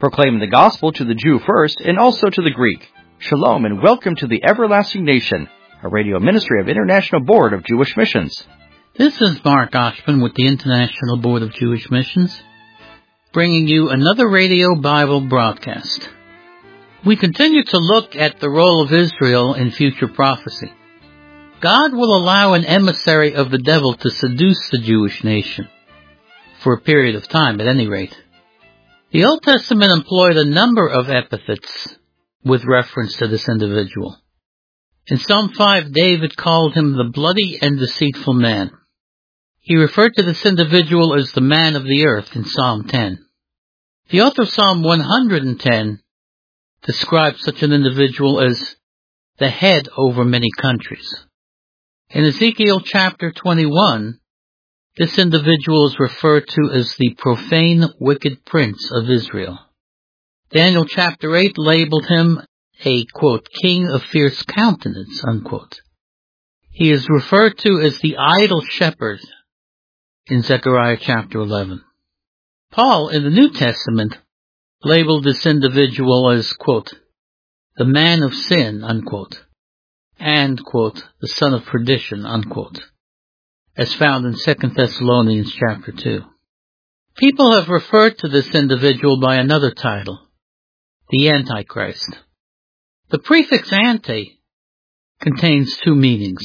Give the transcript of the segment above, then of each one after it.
proclaiming the gospel to the Jew first and also to the Greek. Shalom and welcome to the Everlasting Nation, a radio ministry of International Board of Jewish Missions. This is Mark Oshman with the International Board of Jewish Missions, bringing you another radio Bible broadcast. We continue to look at the role of Israel in future prophecy. God will allow an emissary of the devil to seduce the Jewish nation, for a period of time at any rate. The Old Testament employed a number of epithets with reference to this individual. In Psalm 5, David called him the bloody and deceitful man. He referred to this individual as the man of the earth in Psalm 10. The author of Psalm 110 describes such an individual as the head over many countries. In Ezekiel chapter 21, this individual is referred to as the profane, wicked prince of Israel. Daniel chapter 8 labeled him a, quote, king of fierce countenance, unquote. He is referred to as the idle shepherd in Zechariah chapter 11. Paul, in the New Testament, labeled this individual as, quote, the man of sin, unquote, and, quote, the son of perdition, unquote, as found in 2 Thessalonians chapter 2. People have referred to this individual by another title, the Antichrist. The prefix anti contains two meanings.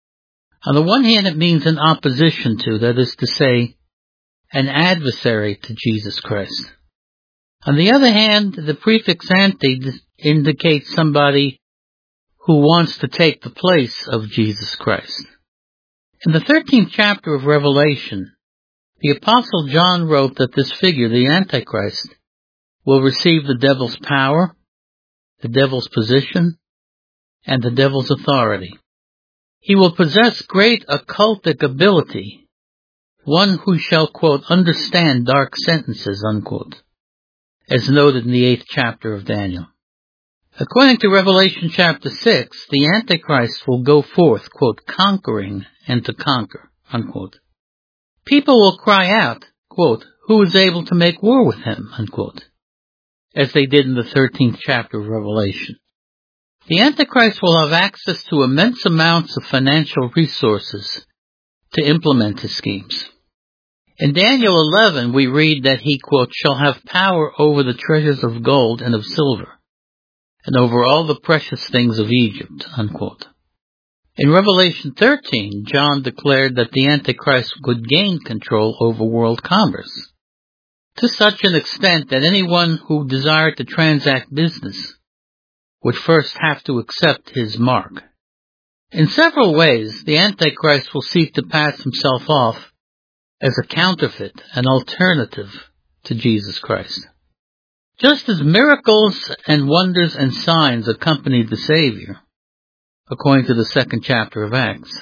On the one hand, it means an opposition to, that is to say, an adversary to Jesus Christ. On the other hand, the prefix anti indicates somebody who wants to take the place of Jesus Christ. In the 13th chapter of Revelation, the Apostle John wrote that this figure, the Antichrist, will receive the devil's power, the devil's position, and the devil's authority. He will possess great occultic ability, one who shall, quote, understand dark sentences, unquote, as noted in the 8th chapter of Daniel. According to Revelation chapter 6, the Antichrist will go forth, quote, conquering and to conquer, unquote. People will cry out, quote, who is able to make war with him, unquote, as they did in the 13th chapter of Revelation. The Antichrist will have access to immense amounts of financial resources to implement his schemes. In Daniel 11, we read that he, quote, shall have power over the treasures of gold and of silver, and over all the precious things of Egypt, unquote. In Revelation 13, John declared that the Antichrist would gain control over world commerce, to such an extent that anyone who desired to transact business would first have to accept his mark. In several ways, the Antichrist will seek to pass himself off as a counterfeit, an alternative to Jesus Christ. Just as miracles and wonders and signs accompanied the Savior, according to the 2nd chapter of Acts,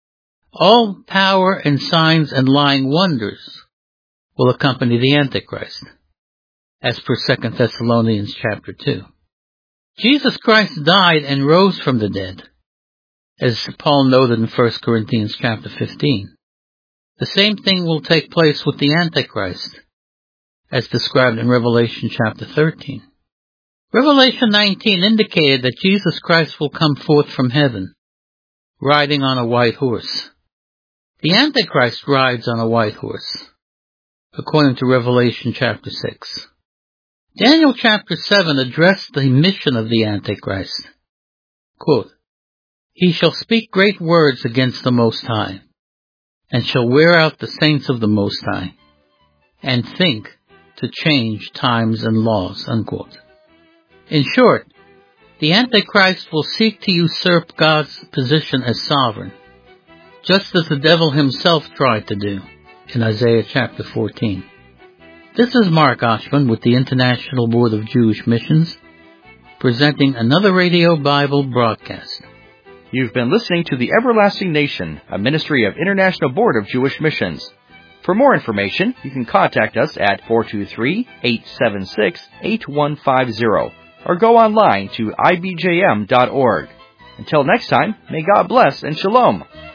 all power and signs and lying wonders will accompany the Antichrist, as per 2 Thessalonians chapter 2. Jesus Christ died and rose from the dead, as Paul noted in 1 Corinthians chapter 15. The same thing will take place with the Antichrist, as described in Revelation chapter 13. Revelation 19 indicated that Jesus Christ will come forth from heaven, riding on a white horse. The Antichrist rides on a white horse, according to Revelation chapter 6. Daniel chapter 7 addressed the mission of the Antichrist. Quote, he shall speak great words against the Most High, and shall wear out the saints of the Most High, and think to change times and laws, unquote. In short, the Antichrist will seek to usurp God's position as sovereign, just as the devil himself tried to do in Isaiah chapter 14. This is Mark Oshman with the International Board of Jewish Missions, presenting another radio Bible broadcast. You've been listening to the Everlasting Nation, a ministry of International Board of Jewish Missions. For more information, you can contact us at 423-876-8150 or go online to ibjm.org. Until next time, may God bless and shalom.